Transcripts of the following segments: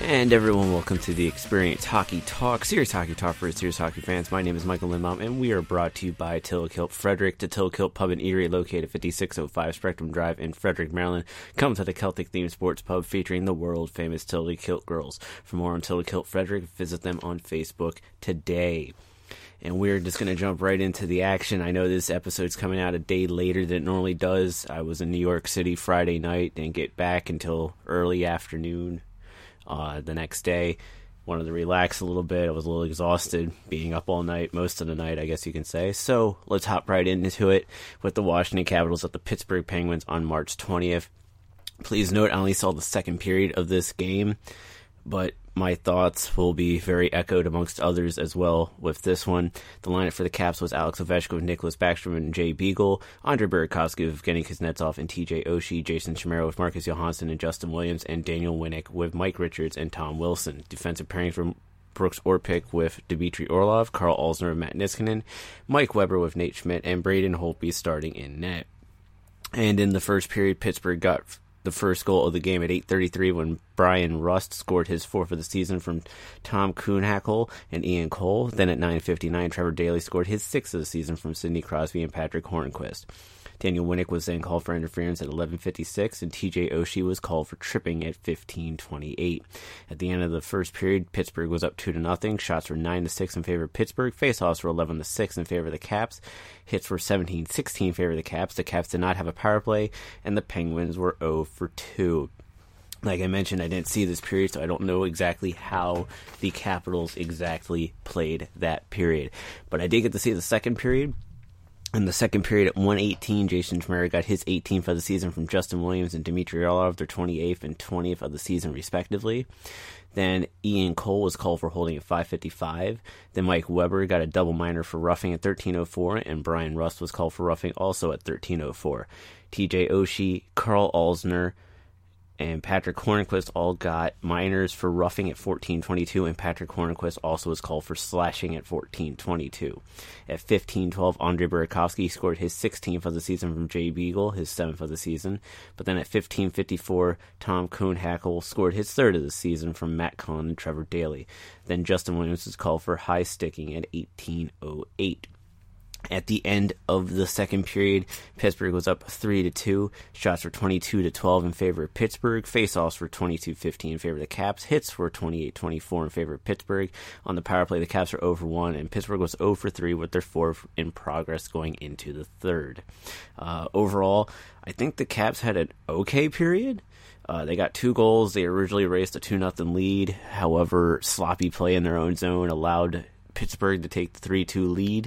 And everyone, welcome to the Experience Hockey Talk, serious hockey talk for serious hockey fans. My name is Michael Lindbaum, and we are brought to you by Tillikilt Frederick, the Tillikilt Pub in Erie, located 5605 Spectrum Drive in Frederick, Maryland. Come to the Celtic-themed sports pub featuring the world-famous Tillikilt girls. For more on Tillikilt Frederick, visit them on Facebook today. And we're just going to jump right into the action. I know this episode's coming out a day later than it normally does. I was in New York City Friday night, didn't get back until early afternoon. The next day, wanted to relax a little bit. I was a little exhausted being up all night, most of the night, I guess you can say. So let's hop right into it with the Washington Capitals at the Pittsburgh Penguins on March 20th. Please note, I only saw the second period of this game, but my thoughts will be very echoed amongst others as well with this one. The lineup for the Caps was Alex Ovechkin with Nicholas Backstrom and Jay Beagle, Andre Burakovsky with Evgeny Kuznetsov and TJ Oshie, Jason Chimera with Marcus Johansson and Justin Williams, and Daniel Winnik with Mike Richards and Tom Wilson. Defensive pairing from Brooks Orpik with Dmitry Orlov, Carl Alzner with Matt Niskanen, Mike Weber with Nate Schmidt, and Braden Holtby starting in net. And in the first period, Pittsburgh got the first goal of the game at 8:33 when Brian Rust scored his fourth of the season from Tom Kuhnhackl and Ian Cole. Then at 9:59, Trevor Daley scored his sixth of the season from Sidney Crosby and Patrick Hornquist. Daniel Winnik was then called for interference at 11:56, and TJ Oshie was called for tripping at 15:28. At the end of the first period, Pittsburgh was up 2-0. Shots were 9-6 in favor of Pittsburgh. Faceoffs were 11-6 in favor of the Caps. Hits were 17-16 in favor of the Caps. The Caps did not have a power play, and the Penguins were 0-2. Like I mentioned, I didn't see this period, so I don't know exactly how the Capitals exactly played that period. But I did get to see the second period. In the second period at 1:18, Jason Chimera got his 18th of the season from Justin Williams and Dmitry Orlov, their 28th and 20th of the season, respectively. Then Ian Cole was called for holding at 5:55. Then Mike Weber got a double minor for roughing at 13:04, and Brian Rust was called for roughing also at 13:04. TJ Oshie, Carl Alzner, and Patrick Hornquist all got minors for roughing at 14:22, and Patrick Hornquist also was called for slashing at 14:22. At 15:12, Andre Burakovsky scored his 16th of the season from Jay Beagle, his 7th of the season. But then at 15:54, Tom Kuhnhackl scored his 3rd of the season from Matt Cullen and Trevor Daley. Then Justin Williams was called for high sticking at 18:08. At the end of the second period, Pittsburgh was up 3-2. Shots were 22-12 in favor of Pittsburgh. Faceoffs were 22-15 in favor of the Caps. Hits were 28-24 in favor of Pittsburgh. On the power play, the Caps were 0-1, and Pittsburgh was 0-3 with their 4th in progress going into the third. Overall, I think the Caps had an okay period. They got 2 goals. They originally raced a 2-0 lead. However, sloppy play in their own zone allowed Pittsburgh to take the 3-2 lead.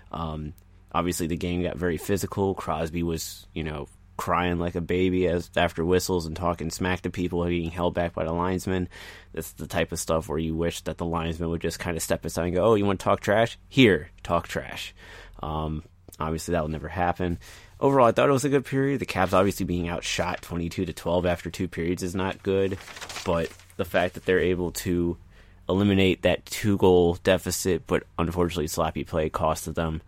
Obviously the game got very physical. Crosby was, crying like a baby after whistles and talking smack to people, being held back by the linesman. That's the type of stuff where you wish that the linesman would just kind of step aside and go, "Oh, you want to talk trash? Here, talk trash." Obviously that will never happen. Overall, I thought it was a good period. The Caps obviously being outshot 22-12 after 2 periods is not good, but the fact that they're able to eliminate that 2-goal deficit, but unfortunately sloppy play costed them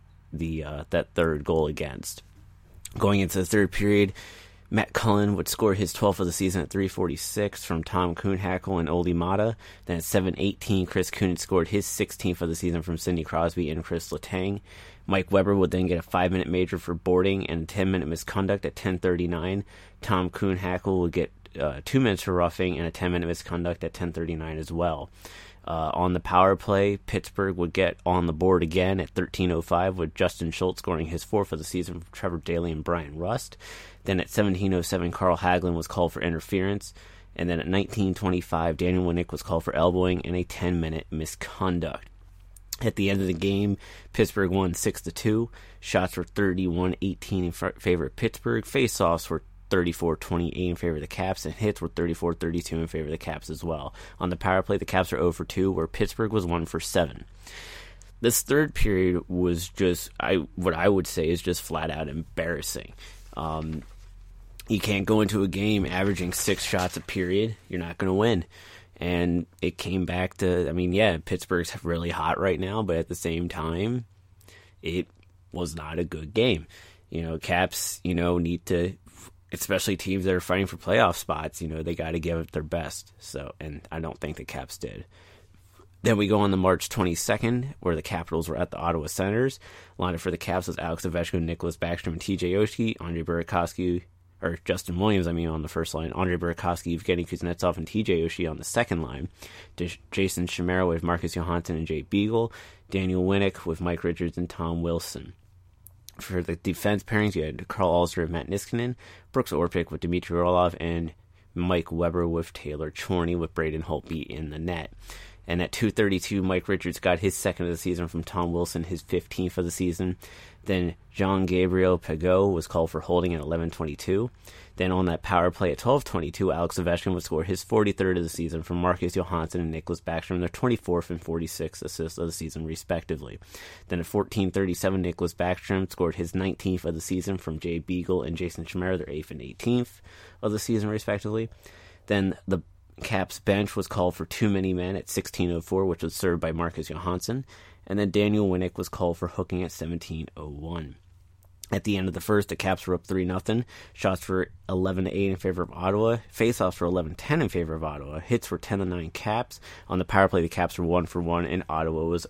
that 3rd goal against. Going into the third period, Matt Cullen would score his 12th of the season at 3:46 from Tom Kuhnhackl and Olli Maatta. Then at 7:18, Chris Kunitz scored his 16th of the season from Sidney Crosby and Chris Letang. Mike Weber would then get a 5-minute major for boarding and a 10-minute misconduct at 10:39. Tom Kuhnhackl would get 2 minutes for roughing and a 10-minute misconduct at 10:39 as well. On the power play, Pittsburgh would get on the board again at 13:05 with Justin Schultz scoring his 4th of the season from Trevor Daley and Brian Rust. Then at 17:07, Carl Hagelin was called for interference. And then at 19:25, Daniel Winnik was called for elbowing and a 10-minute misconduct. At the end of the game, Pittsburgh won 6-2. Shots were 31-18 in favor of Pittsburgh. Faceoffs were 34-28 in favor of the Caps, and hits were 34-32 in favor of the Caps as well. On the power play, the Caps are 0-2, where Pittsburgh was 1-7. This third period was just, what I would say is just flat out embarrassing. You can't go into a game averaging 6 shots a period. You're not going to win. And it came back to, Pittsburgh's really hot right now, but at the same time, it was not a good game. Caps, need to especially teams that are fighting for playoff spots, they got to give it their best. So, and I don't think the Caps did. Then we go on to March 22nd, where the Capitals were at the Ottawa Senators. Lined up for the Caps was Alex Ovechkin, Nicholas Backstrom, and TJ Oshie, Justin Williams, on the first line, Andre Burakovsky, Evgeny Kuznetsov, and TJ Oshie on the second line. Jason Chimera with Marcus Johansson and Jay Beagle. Daniel Winnick with Mike Richards and Tom Wilson. For the defense pairings, you had Carl Alster and Matt Niskanen, Brooks Orpik with Dmitry Orlov, and Mike Weber with Taylor Chorney with Braden Holtby in the net. And at 2:32, Mike Richards got his second of the season from Tom Wilson, his 15th of the season. Then Jean-Gabriel Pageau was called for holding at 11:22. Then on that power play at 12:22, Alex Ovechkin would score his 43rd of the season from Marcus Johansson and Nicholas Backstrom, their 24th and 46th assists of the season, respectively. Then at 14:37, Nicholas Backstrom scored his 19th of the season from Jay Beagle and Jason Chimera, their 8th and 18th of the season, respectively. Then the Caps bench was called for too many men at 16:04, which was served by Marcus Johansson. And then Daniel Winnick was called for hooking at 17:01. At the end of the first, the Caps were up 3-0. Shots were 11-8 in favor of Ottawa. Faceoffs were 11-10 in favor of Ottawa. Hits were 10-9 Caps. On the power play, the Caps were 1-for-1, and Ottawa was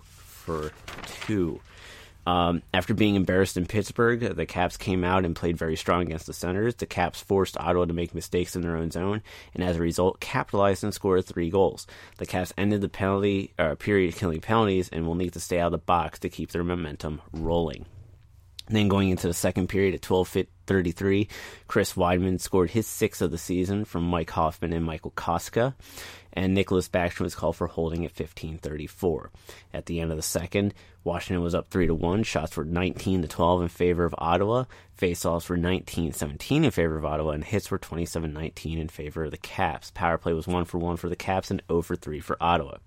0-for-2. After being embarrassed in Pittsburgh, the Caps came out and played very strong against the Senators. The Caps forced Ottawa to make mistakes in their own zone, and as a result, capitalized and scored 3 goals. The Caps ended the period killing penalties and will need to stay out of the box to keep their momentum rolling. Then going into the second period at 12:33, Chris Weidman scored his 6th of the season from Mike Hoffman and Michael Koska, and Nicholas Backstrom was called for holding at 15:34. At the end of the second, Washington was up 3-1. Shots were 19-12 in favor of Ottawa. Faceoffs were 19-17 in favor of Ottawa, and hits were 27-19 in favor of the Caps. Power play was 1-for-1 for the Caps and 0-for-3 for Ottawa.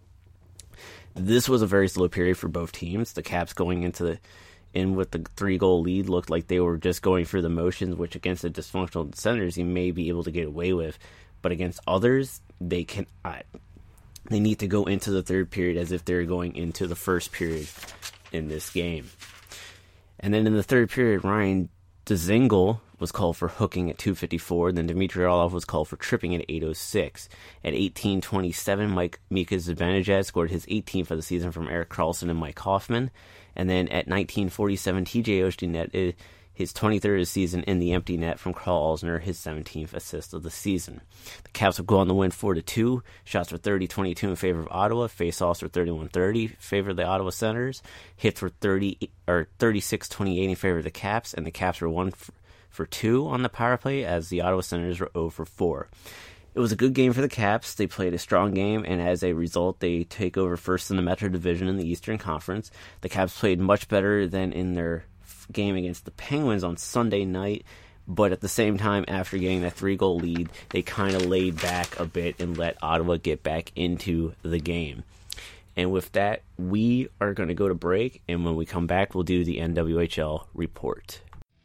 This was a very slow period for both teams. The Caps going into with the 3-goal lead looked like they were just going through the motions, which against the dysfunctional Senators you may be able to get away with, but against others they cannot. They need to go into the third period as if they're going into the first period in this game. And then in the third period, Ryan Dzingel was called for hooking at 2:54. Then Dmitry Orlov was called for tripping at 8:06. At 18:27, Mika Zibanejad scored his 18th of the season from Erik Karlsson and Mike Hoffman. And then at 19:47, TJ Oshie netted his 23rd of the season in the empty net from Carl Alsner, his 17th assist of the season. The Caps would go on to win 4-2. Shots were 30-22 in favor of Ottawa. Faceoffs were 31-30 in favor of the Ottawa Senators. Hits were 36-28 in favor of the Caps, and the Caps were 1-for-2 on the power play, as the Ottawa Senators were 0-for-4. It was a good game for the Caps. They played a strong game, and as a result, they take over first in the Metro Division in the Eastern Conference. The Caps played much better than in their game against the Penguins on Sunday night, but at the same time, after getting that 3-goal lead, they kind of laid back a bit and let Ottawa get back into the game. And with that, we are going to go to break, and when we come back, we'll do the NWHL report.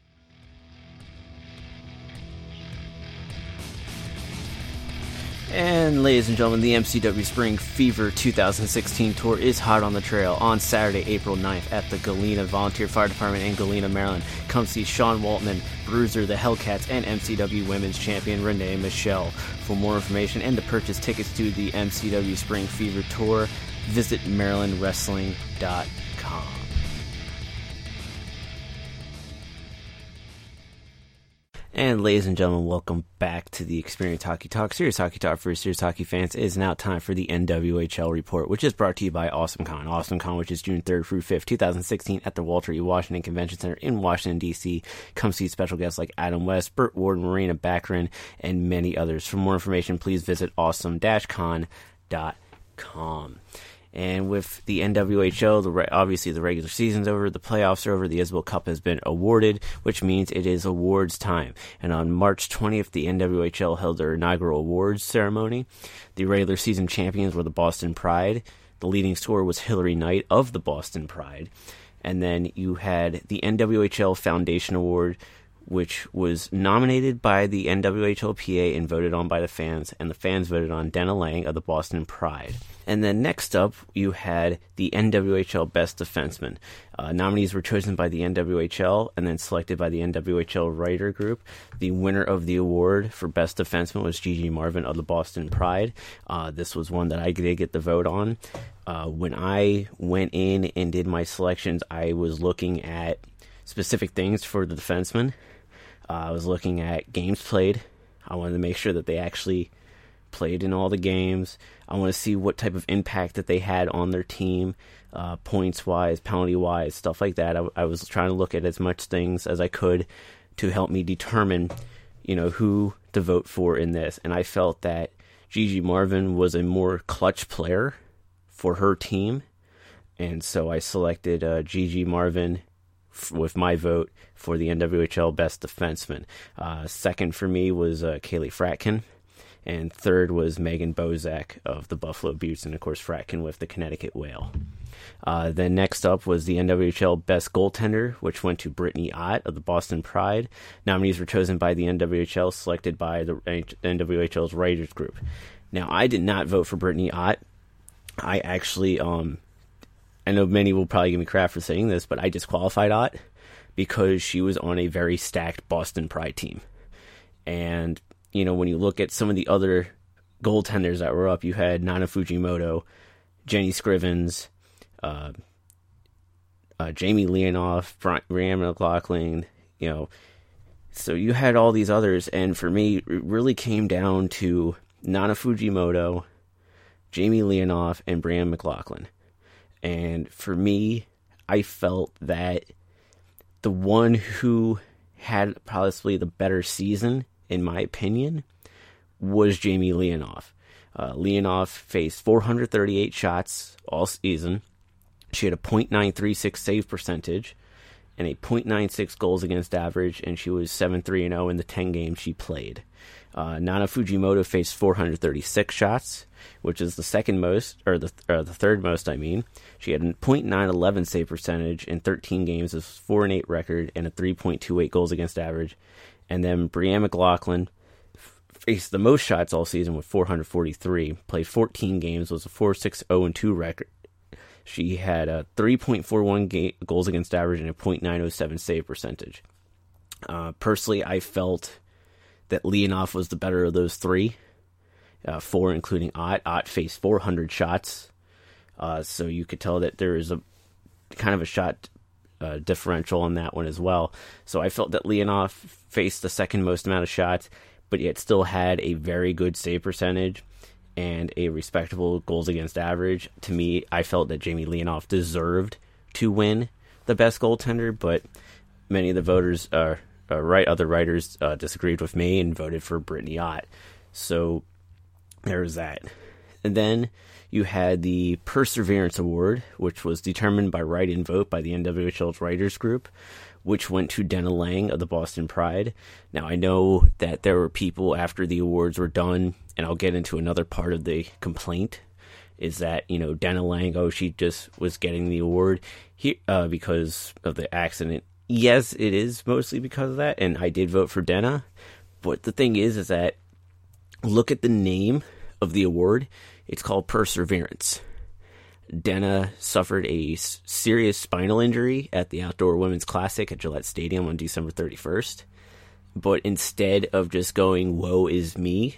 And ladies and gentlemen, the MCW Spring Fever 2016 tour is hot on the trail on Saturday, April 9th at the Galena Volunteer Fire Department in Galena, Maryland. Come see Sean Waltman, Bruiser, the Hellcats, and MCW Women's Champion Renee Michelle. For more information and to purchase tickets to the MCW Spring Fever tour, visit MarylandWrestling.com. And ladies and gentlemen, welcome back to the Experience Hockey Talk. Serious Hockey Talk for serious hockey fans. It is now time for the NWHL report, which is brought to you by AwesomeCon. AwesomeCon, which is June 3rd through 5th, 2016 at the Walter E. Washington Convention Center in Washington, D.C. Come see special guests like Adam West, Burt Ward, Marina Baccarin, and many others. For more information, please visit awesome-con.com. And with the NWHL, obviously the regular season's over, the playoffs are over, the Isabel Cup has been awarded, which means it is awards time. And on March 20th, the NWHL held their inaugural awards ceremony. The regular season champions were the Boston Pride. The leading scorer was Hillary Knight of the Boston Pride. And then you had the NWHL Foundation Award, which was nominated by the NWHLPA and voted on by the fans, and the fans voted on Dena Lang of the Boston Pride. And then next up, you had the NWHL Best Defenseman. Nominees were chosen by the NWHL and then selected by the NWHL Writer Group. The winner of the award for Best Defenseman was Gigi Marvin of the Boston Pride. This was one that I did get the vote on. When I went in and did my selections, I was looking at specific things for the defenseman. I was looking at games played. I wanted to make sure that they actually played in all the games. I want to see what type of impact that they had on their team, points-wise, penalty-wise, stuff like that. I was trying to look at as much things as I could to help me determine, who to vote for in this. And I felt that Gigi Marvin was a more clutch player for her team. And so I selected Gigi Marvin with my vote for the NWHL Best Defenseman. Second for me was Kaylee Fratkin, and third was Megan Bozak of the Buffalo Beauts, and of course Fratkin with the Connecticut Whale. Then next up was the NWHL Best Goaltender, which went to Brittany Ott of the Boston Pride. Nominees were chosen by the NWHL, selected by the NWHL's Writers Group. Now, I did not vote for Brittany Ott. I actually, I know many will probably give me crap for saying this, but I disqualified Ott because she was on a very stacked Boston Pride team. And, when you look at some of the other goaltenders that were up, you had Nana Fujimoto, Jenny Scrivens, Jamie Leonoff, Brianne McLaughlin, so you had all these others, and for me, it really came down to Nana Fujimoto, Jamie Leonoff, and Brianne McLaughlin. And for me, I felt that the one who had possibly the better season, in my opinion, was Jamie Leonoff. Leonoff faced 438 shots all season. She had a .936 save percentage and a .96 goals against average, and she was 7-3-0 in the 10 games she played. Nana Fujimoto faced 436 shots, which is the second most, or the third most, I mean. She had a .911 save percentage in 13 games, a 4-8 record, and a 3.28 goals against average. And then Brianne McLaughlin faced the most shots all season with 443, played 14 games, was a 4.6-0-2 record. She had a 3.41 goals against average and a .907 save percentage. Personally, I felt that Leonoff was the better of those three, four including Ott. Ott faced 400 shots, so you could tell that there is a kind of a shot differential on that one as well. So I felt that Leonoff faced the second most amount of shots, but yet still had a very good save percentage and a respectable goals against average. To me, I felt that Jamie Leonoff deserved to win the best goaltender, but many of the voters, other writers, disagreed with me and voted for Brittany Ott. So there was that. And then you had the Perseverance Award, which was determined by write-in vote by the NWHL's Writers Group, which went to Dena Lang of the Boston Pride. Now, I know that there were people after the awards were done, and I'll get into another part of the complaint, is that, Dena Lang, she just was getting the award here because of the accident. Yes, it is mostly because of that, and I did vote for Dena, but the thing is that look at the name of the award. It's called Perseverance. Dena suffered a serious spinal injury at the Outdoor Women's Classic at Gillette Stadium on December 31st. But instead of just going, woe is me,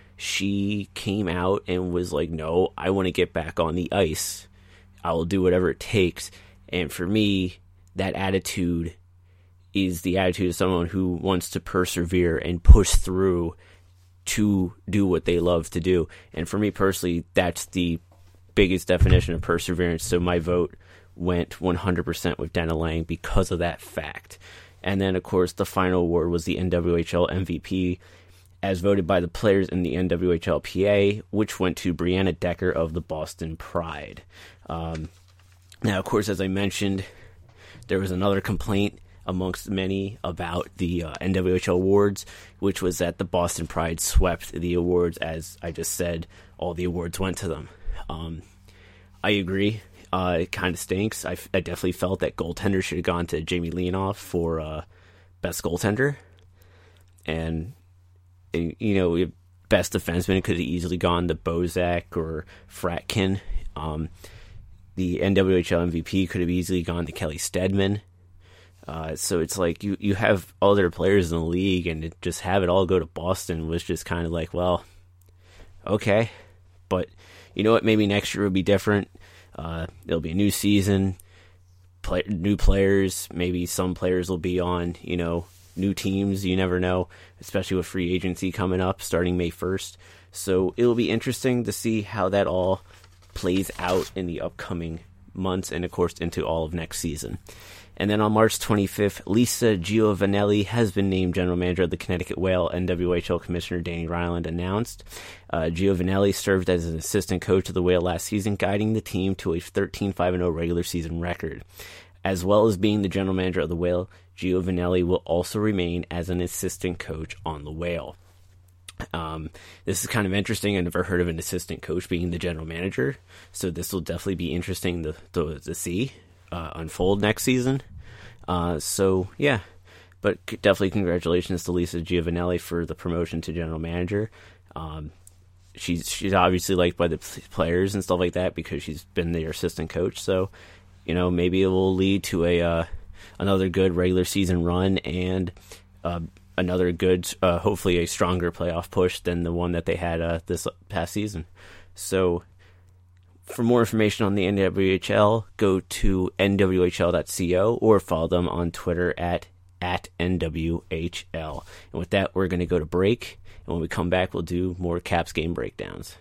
she came out and was like, no, I want to get back on the ice. I will do whatever it takes. And for me, that attitude is the attitude of someone who wants to persevere and push through to do what they love to do. And for me personally, that's the biggest definition of perseverance. So my vote went 100% with Dena Lang because of that fact. And then, of course, the final award was the NWHL MVP, as voted by the players in the NWHLPA, which went to Brianna Decker of the Boston Pride. Now, of course, as I mentioned, there was another complaint amongst many about the NWHL awards, which was that the Boston Pride swept the awards. As I just said, all the awards went to them. I agree. It kind of stinks. I definitely felt that goaltender should have gone to Jamie Leonoff for best goaltender. And best defenseman could have easily gone to Bozak or Fratkin. The NWHL MVP could have easily gone to Kelly Stedman. So it's like you have other players in the league, and just have it all go to Boston was just kind of like, well, okay. But you know what? Maybe next year will be different. It'll be a new season, new players. Maybe some players will be on, new teams. You never know, especially with free agency coming up starting May 1st. So it'll be interesting to see how that all plays out in the upcoming months and, of course, into all of next season. And then on March 25th, Lisa Giovanelli has been named general manager of the Connecticut Whale. NWHL Commissioner Danny Ryland announced. Giovanelli served as an assistant coach of the Whale last season, guiding the team to a 13-5-0 regular season record. As well as being the general manager of the Whale, Giovanelli will also remain as an assistant coach on the Whale. This is kind of interesting. I never heard of an assistant coach being the general manager, so this will definitely be interesting to see unfold next season. So yeah, but definitely congratulations to Lisa Giovanelli for the promotion to general manager. She's obviously liked by the players and stuff like that because she's been their assistant coach. So maybe it will lead to another good regular season run and another good, hopefully a stronger playoff push than the one that they had this past season. So for more information on the NWHL, go to nwhl.co or follow them on Twitter at NWHL. And with that, we're going to go to break. And when we come back, we'll do more Caps game breakdowns.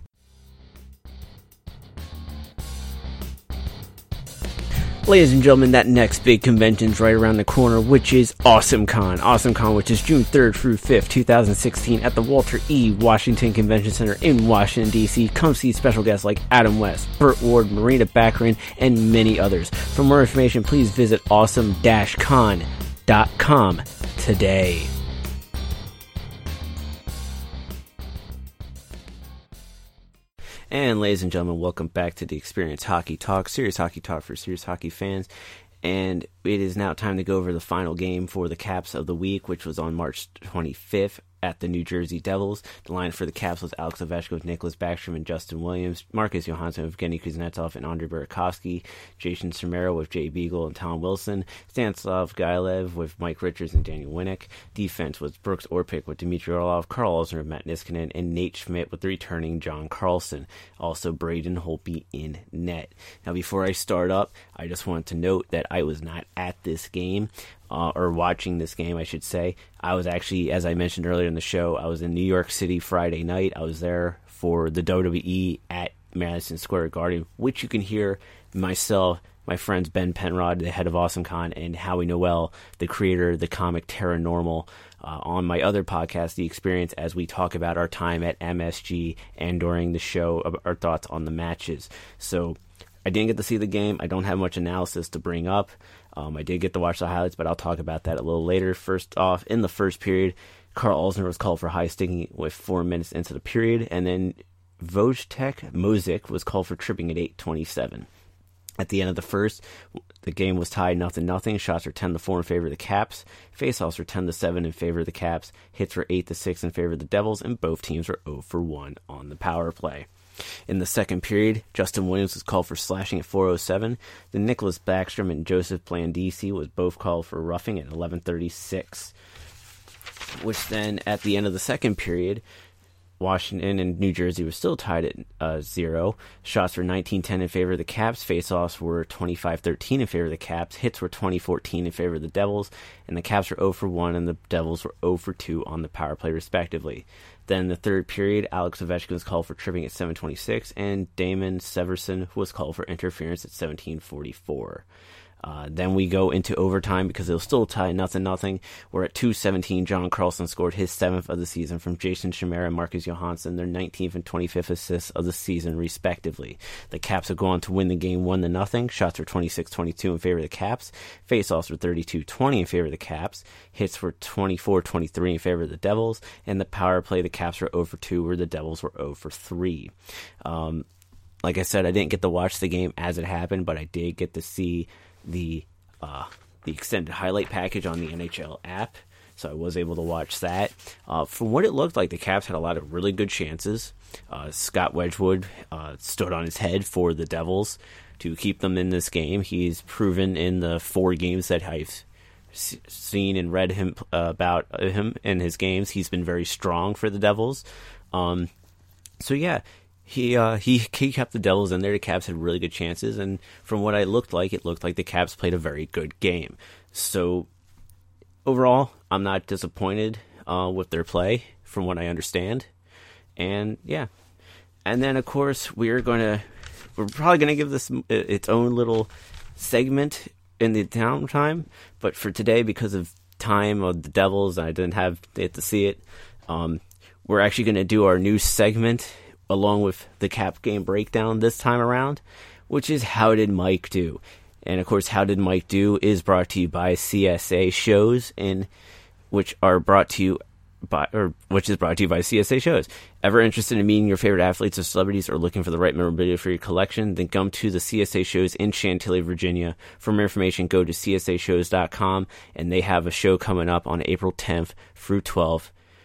Ladies and gentlemen, that next big convention is right around the corner, which is AwesomeCon. AwesomeCon, which is June 3rd through 5th, 2016, at the Walter E. Washington Convention Center in Washington, D.C. Come see special guests like Adam West, Burt Ward, Marina Baccarin, and many others. For more information, please visit awesome-con.com today. And ladies and gentlemen, welcome back to the Experience Hockey Talk, serious hockey talk for serious hockey fans. And it is now time to go over the final game for the Caps of the week, which was on March 25th at the New Jersey Devils. The line for the Caps was Alex Ovechkin, Nicholas Backstrom, and Justin Williams, Marcus Johansson, Evgeny Kuznetsov, and Andrei Burakovsky, Jason Samara with Jay Beagle and Tom Wilson, Stanislav Gailev with Mike Richards and Daniel Winnick. Defense was Brooks Orpik with Dmitry Orlov, Carl Osner, Matt Niskanen, and Nate Schmidt with the returning John Carlson. Also Braden Holtby in net. Now before I start up, I just wanted to note that I was not at this game. Or watching this game, I should say. I was actually, as I mentioned earlier in the show, I was in New York City Friday night. I was there for the WWE at Madison Square Garden, which you can hear myself, my friends Ben Penrod, the head of AwesomeCon, and Howie Noel, the creator of the comic Terra Normal, on my other podcast, The Experience, as we talk about our time at MSG and during the show, our thoughts on the matches. So I didn't get to see the game. I don't have much analysis to bring up. I did get to watch the highlights, but I'll talk about that a little later. First off, in the first period, Carl Osner was called for high sticking with 4 minutes into the period, and then Wojtek Mozik was called for tripping at 8:27. At the end of the first, the game was tied 0-0. Shots were 10-4 in favor of the Caps. Faceoffs were 10-7 in favor of the Caps. Hits were 8-6 in favor of the Devils, and both teams were 0-1 on the power play. In the second period, Justin Williams was called for slashing at 4:07. Then Nicholas Backstrom and Joseph Blandisi was both called for roughing at 11:36. Which then, at the end of the second period, Washington and New Jersey were still tied at 0. Shots were 19-10 in favor of the Caps. Faceoffs were 25-13 in favor of the Caps. Hits were 20-14 in favor of the Devils. And the Caps were 0-1 and the Devils were 0-2 on the power play, respectively. Then the third period, Alex Ovechkin was called for tripping at 7:26, and Damon Severson was called for interference at 17:44. Then we go into overtime because it was still tied 0-0. We're at 2:17. John Carlson scored his 7th of the season from Jason Chimera and Marcus Johansson, their 19th and 25th assists of the season, respectively. The Caps have gone to win the game 1-0. Shots were 26-22 in favor of the Caps. Faceoffs were 32-20 in favor of the Caps. Hits were 24-23 in favor of the Devils. And the power play, the Caps were 0-2, where the Devils were 0-3. Like I said, I didn't get to watch the game as it happened, but I did get to see the the extended highlight package on the NHL app, so I was able to watch that. From what it looked like, the Caps had a lot of really good chances. Scott Wedgwood stood on his head for the Devils to keep them in this game. He's proven in the 4 games that I've seen and read him about him in his games, he's been very strong for the Devils. So yeah, he kept the Devils in there. The Caps had really good chances, and from what it looked like the Caps played a very good game. So overall, I'm not disappointed with their play, from what I understand. And yeah, and then of course we're probably gonna give this its own little segment in the downtime. But for today, because of time of the Devils, I didn't get to see it. We're actually gonna do our new segment along with the Cap game breakdown this time around, which is How Did Mike Do? And of course, How Did Mike Do is brought to you by CSA Shows, which is brought to you by CSA Shows. Ever interested in meeting your favorite athletes or celebrities, or looking for the right memorabilia for your collection? Then come to the CSA Shows in Chantilly, Virginia. For more information, go to csashows.com, and they have a show coming up on April 10th through 12th.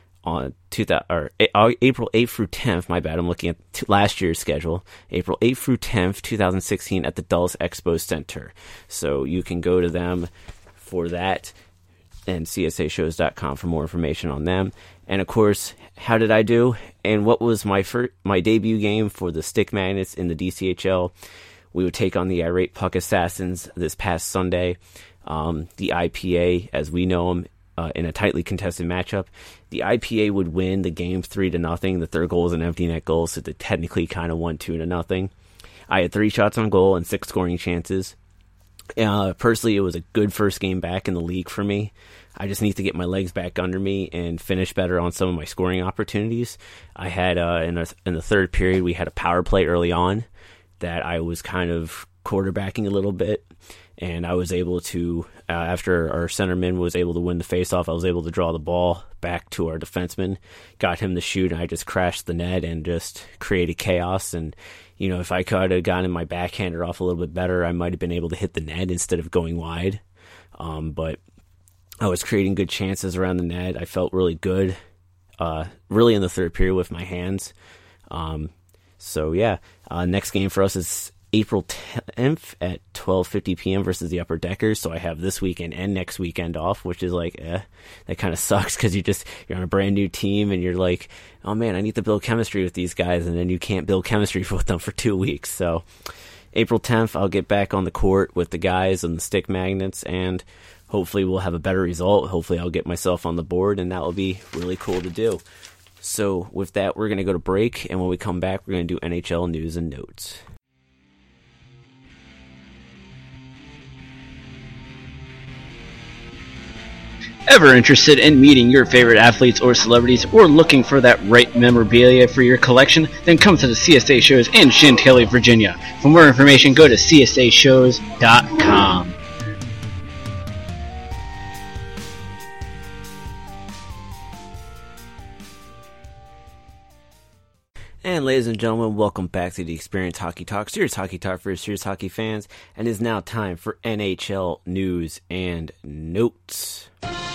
April 8th through 10th, my bad, I'm looking at last year's schedule, April 8th through 10th, 2016 at the Dulles Expo Center. So you can go to them for that, and csashows.com for more information on them. And of course, how did I do? And what was my debut game for the Stick Magnets in the DCHL? We would take on the Irate Puck Assassins this past Sunday. The IPA, as we know them, in a tightly contested matchup. The IPA would win the game 3-0. The third goal was an empty net goal, so they technically kind of won 2-0. I had 3 shots on goal and 6 scoring chances. Personally, it was a good first game back in the league for me. I just need to get my legs back under me and finish better on some of my scoring opportunities. I had in the third period, we had a power play early on that I was kind of quarterbacking a little bit. And I was able to, after our centerman was able to win the faceoff, I was able to draw the ball back to our defenseman, got him to shoot, and I just crashed the net and just created chaos. And, if I could have gotten my backhander off a little bit better, I might have been able to hit the net instead of going wide. But I was creating good chances around the net. I felt really good, really in the third period with my hands. So yeah, next game for us is April 10th at 12:50 p.m. versus the Upper Deckers. So I have this weekend and next weekend off, which is like, that kind of sucks because you're on a brand new team and you're like, oh man, I need to build chemistry with these guys, and then you can't build chemistry with them for 2 weeks. So April 10th, I'll get back on the court with the guys and the Stick Magnets, and hopefully we'll have a better result. Hopefully I'll get myself on the board, and that will be really cool to do. So with that, we're going to go to break, and when we come back, we're going to do NHL news and notes. Ever interested in meeting your favorite athletes or celebrities, or looking for that right memorabilia for your collection? Then come to the CSA Shows in Chantilly, Virginia. For more information, go to csashows.com. And ladies and gentlemen, welcome back to the Experience Hockey Talk, Serious Hockey Talk for serious hockey fans, and it is now time for NHL news and notes.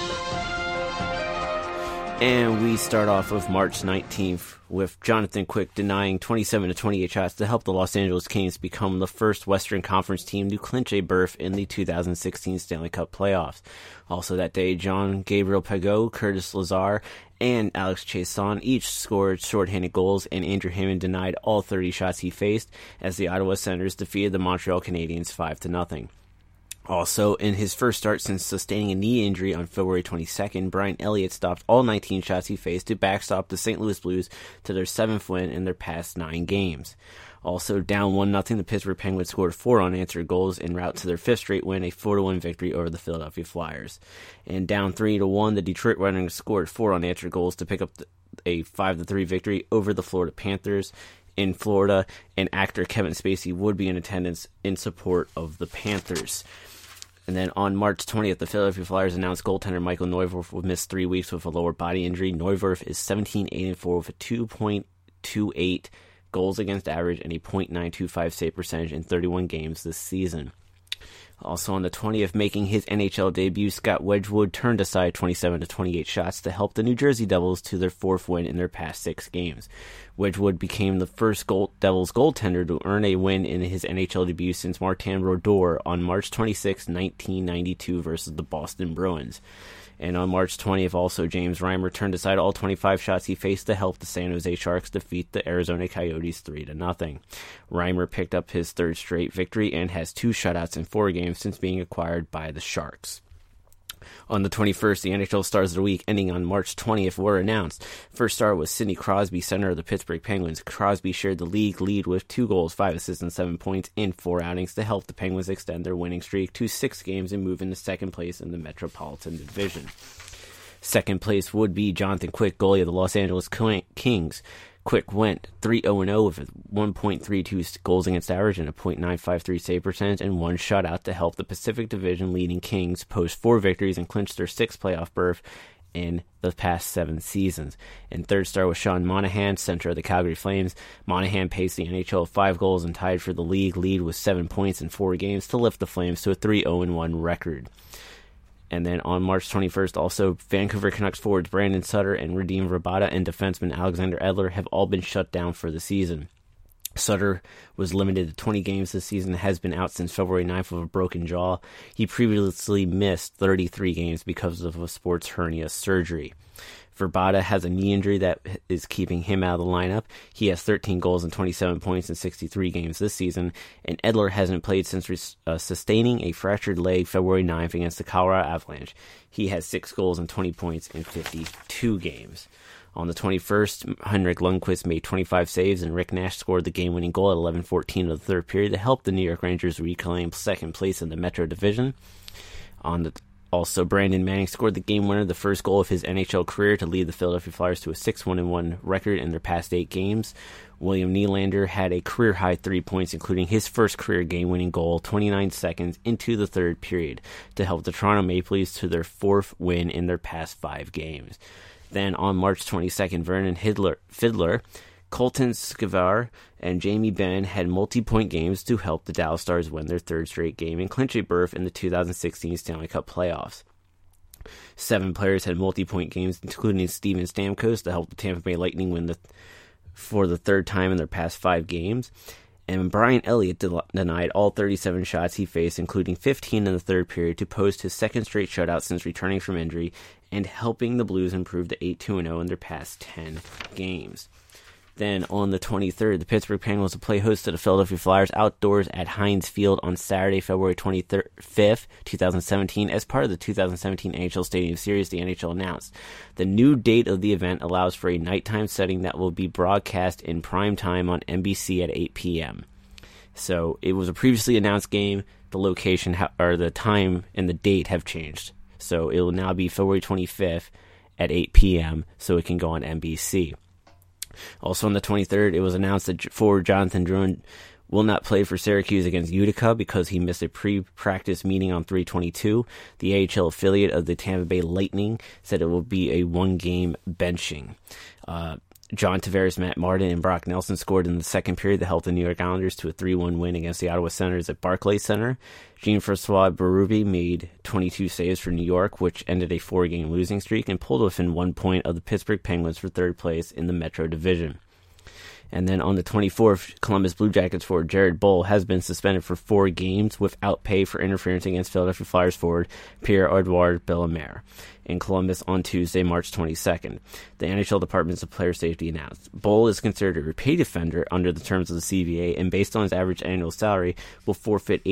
And we start off with March 19th with Jonathan Quick denying 27 to 28 shots to help the Los Angeles Kings become the first Western Conference team to clinch a berth in the 2016 Stanley Cup playoffs. Also that day, Jean-Gabriel Pageau, Curtis Lazar, and Alex Chiasson each scored shorthanded goals, and Andrew Hammond denied all 30 shots he faced as the Ottawa Senators defeated the Montreal Canadiens 5-0. Also, in his first start since sustaining a knee injury on February 22nd, Brian Elliott stopped all 19 shots he faced to backstop the St. Louis Blues to their 7th win in their past 9 games. Also, down 1-0, the Pittsburgh Penguins scored 4 unanswered goals en route to their 5th straight win, a 4-1 victory over the Philadelphia Flyers. And down 3-1, the Detroit Red Wings scored 4 unanswered goals to pick up a 5-3 victory over the Florida Panthers in Florida, and actor Kevin Spacey would be in attendance in support of the Panthers. And then on March 20th, the Philadelphia Flyers announced goaltender Michael Neuvirth would miss 3 weeks with a lower body injury. Neuvirth is 17-8-4 with a 2.28 goals against average and a .925 save percentage in 31 games this season. Also on the 20th, making his NHL debut, Scott Wedgwood turned aside 27 to 28 shots to help the New Jersey Devils to their 4th win in their past 6 games. Wedgwood became the first Devils goaltender to earn a win in his NHL debut since Martin Brodeur on March 26, 1992 versus the Boston Bruins. And on March 20th, also, James Reimer turned aside all 25 shots he faced to help the San Jose Sharks defeat the Arizona Coyotes 3-0. Reimer picked up his 3rd straight victory and has 2 shutouts in 4 games since being acquired by the Sharks. On the 21st, the NHL Stars of the Week, ending on March 20th, were announced. First star was Sidney Crosby, center of the Pittsburgh Penguins. Crosby shared the league lead with 2 goals, 5 assists, and 7 points in 4 outings to help the Penguins extend their winning streak to 6 games and move into 2nd place in the Metropolitan Division. 2nd place would be Jonathan Quick, goalie of the Los Angeles Kings. Quick went 3-0-0 with 1.32 goals against average and a .953 save percentage and 1 shutout to help the Pacific Division leading Kings post 4 victories and clinch their 6th playoff berth in the past 7 seasons. And 3rd star was Sean Monahan, center of the Calgary Flames. Monahan paced the NHL 5 goals and tied for the league lead with 7 points in 4 games to lift the Flames to a 3-0-1 record. And then on March 21st, also, Vancouver Canucks forwards Brandon Sutter and Radim Vrbata and defenseman Alexander Edler have all been shut down for the season. Sutter was limited to 20 games this season, has been out since February 9th of a broken jaw. He previously missed 33 games because of a sports hernia surgery. Vrbata has a knee injury that is keeping him out of the lineup. He has 13 goals and 27 points in 63 games this season, and Edler hasn't played since sustaining a fractured leg February 9th against the Colorado Avalanche. He has 6 goals and 20 points in 52 games. On the 21st, Henrik Lundqvist made 25 saves, and Rick Nash scored the game-winning goal at 11:14 of the 3rd period to help the New York Rangers reclaim 2nd place in the Metro Division. Also, Brandon Manning scored the game winner, the first goal of his NHL career, to lead the Philadelphia Flyers to a 6-1-1 record in their past 8 games. William Nylander had a career-high 3 points, including his first career game-winning goal 29 seconds into the 3rd period, to help the Toronto Maple Leafs to their 4th win in their past 5 games. Then on March 22nd, Vernon Fiddler, Colton Sceviour, and Jamie Benn had multi-point games to help the Dallas Stars win their 3rd straight game and clinch a berth in the 2016 Stanley Cup playoffs. 7 players had multi-point games, including Steven Stamkos, to help the Tampa Bay Lightning win for the 3rd time in their past 5 games. And Brian Elliott denied all 37 shots he faced, including 15 in the 3rd period, to post his 2nd straight shutout since returning from injury and helping the Blues improve to 8-2-0 in their past 10 games. Then on the 23rd, the Pittsburgh Penguins will play host to the Philadelphia Flyers outdoors at Heinz Field on Saturday, February 25th, 2017. As part of the 2017 NHL Stadium Series, the NHL announced the new date of the event allows for a nighttime setting that will be broadcast in prime time on NBC at 8 p.m. So it was a previously announced game. The location or the time and the date have changed. So it will now be February 25th at 8 p.m. so it can go on NBC. Also on the 23rd, it was announced that forward Jonathan Drouin will not play for Syracuse against Utica because he missed a pre-practice meeting on 3/22. The AHL affiliate of the Tampa Bay Lightning said it will be a 1-game benching. John Tavares, Matt Martin, and Brock Nelson scored in the 2nd period to help the New York Islanders to a 3-1 win against the Ottawa Senators at Barclays Center. Jean-François Berube made 22 saves for New York, which ended a 4-game losing streak and pulled within 1 point of the Pittsburgh Penguins for 3rd place in the Metro Division. And then on the 24th, Columbus Blue Jackets forward Jared Bull has been suspended for 4 games without pay for interference against Philadelphia Flyers forward Pierre-Edouard Bellemare in Columbus on Tuesday, March 22nd. The NHL Department of Player Safety announced Bull is considered a repeat offender under the terms of the CBA, and based on his average annual salary, will forfeit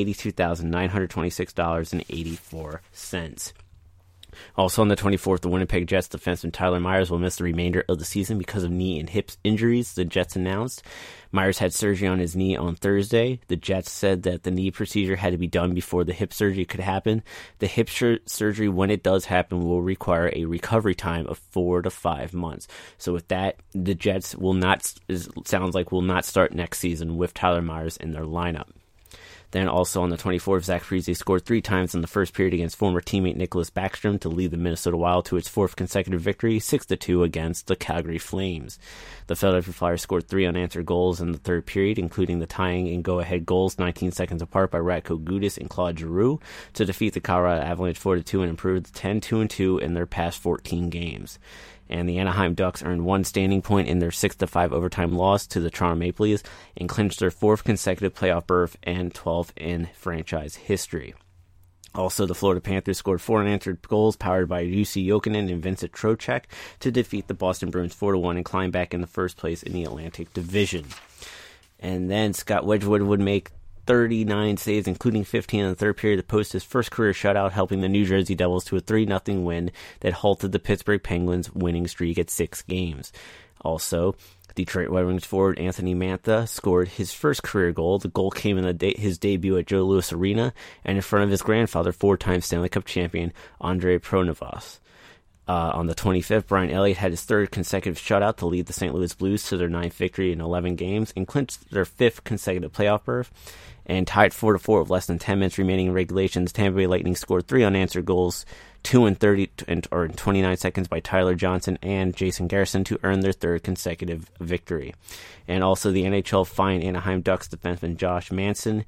$82,926.84. Also on the 24th, the Winnipeg Jets defenseman Tyler Myers will miss the remainder of the season because of knee and hip injuries, the Jets announced. Myers had surgery on his knee on Thursday. The Jets said that the knee procedure had to be done before the hip surgery could happen. The hip surgery, when it does happen, will require a recovery time of 4 to 5 months. So with that, the Jets will not start next season with Tyler Myers in their lineup. Then also on the 24th, Zach Parise scored 3 times in the first period against former teammate Nicholas Backstrom to lead the Minnesota Wild to its 4th consecutive victory, 6-2 against the Calgary Flames. The Philadelphia Flyers scored 3 unanswered goals in the third period, including the tying and go-ahead goals 19 seconds apart by Radko Gudas and Claude Giroux to defeat the Colorado Avalanche 4-2 and improve to 10-2-2 in their past 14 games. And the Anaheim Ducks earned 1 standing point in their 6-5 overtime loss to the Toronto Maple Leafs and clinched their 4th consecutive playoff berth and 12th in franchise history. Also, the Florida Panthers scored 4 unanswered goals powered by Jussi Jokinen and Vincent Trocheck to defeat the Boston Bruins 4-1 and climb back in the first place in the Atlantic Division. And then Scott Wedgwood would make 39 saves, including 15 in the third period, to post his first career shutout, helping the New Jersey Devils to a 3-0 win that halted the Pittsburgh Penguins' winning streak at 6 games. Also, Detroit Red Wings forward Anthony Mantha scored his first career goal. The goal came in his debut at Joe Louis Arena and in front of his grandfather, 4-time Stanley Cup champion Andrei Pronovas. On the 25th, Brian Elliott had his 3rd consecutive shutout to lead the St. Louis Blues to their 9th victory in 11 games and clinched their 5th consecutive playoff berth. And tied 4-4 with less than 10 minutes remaining in regulations, Tampa Bay Lightning scored 3 unanswered goals, 2 in 29 seconds by Tyler Johnson and Jason Garrison to earn their 3rd consecutive victory. And also the NHL fined Anaheim Ducks defenseman Josh Manson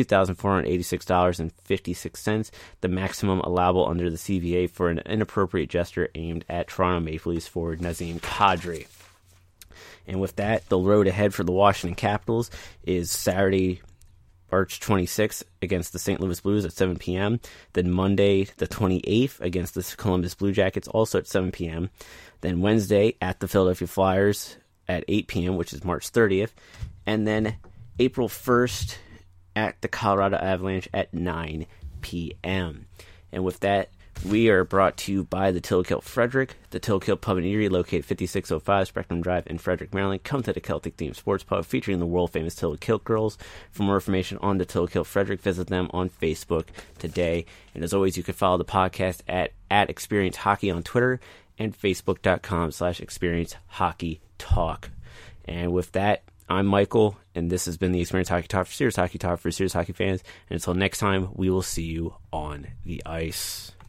$2,486.56, the maximum allowable under the CBA for an inappropriate gesture aimed at Toronto Maple Leafs forward Nazem Kadri. And with that, the road ahead for the Washington Capitals is Saturday, March 26th against the St. Louis Blues at 7 p.m. Then Monday, the 28th against the Columbus Blue Jackets, also at 7 p.m. Then Wednesday at the Philadelphia Flyers at 8 p.m., which is March 30th. And then April 1st at the Colorado Avalanche at 9 p.m. And with that, we are brought to you by the Tillicum Frederick, the Tillicum Pub and Eatery, located 5605 Spectrum Drive in Frederick, Maryland. Come to the Celtic-themed sports pub featuring the world-famous Tillicum girls. For more information on the Tillicum Frederick, visit them on Facebook today. And as always, you can follow the podcast at Experience Hockey on Twitter and Facebook.com/Experience Hockey Talk. And with that, I'm Michael, and this has been the Experience Hockey Talk for Serious Hockey Talk for serious hockey fans. And until next time, we will see you on the ice.